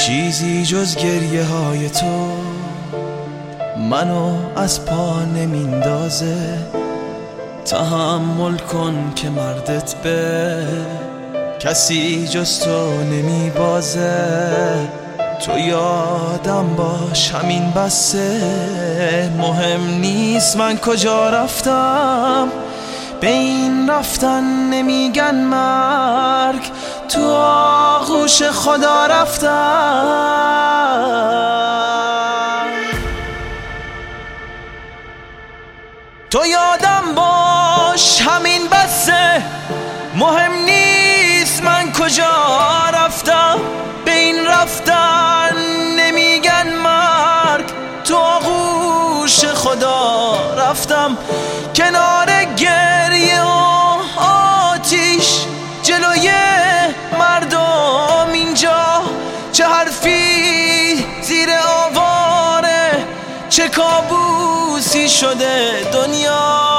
چیزی جز گریه های تو منو از پا نمیندازه. تحمل کن که مردت به کسی جز تو نمیبازه. تو یادم باش همین بسه، مهم نیست من کجا رفتم، به این رفتن نمیگن مرگ، تو آغوش خدا رفتم. تو یادم باش همین بسه، مهم نیست من کجا رفتم، به این رفتن نمیگن مرگ، تو آغوش خدا رفتم. کنار گریه و آتیش جلوی مردم اینجا، چه حرفی زیر آواره، چه کابوسی شده دنیا.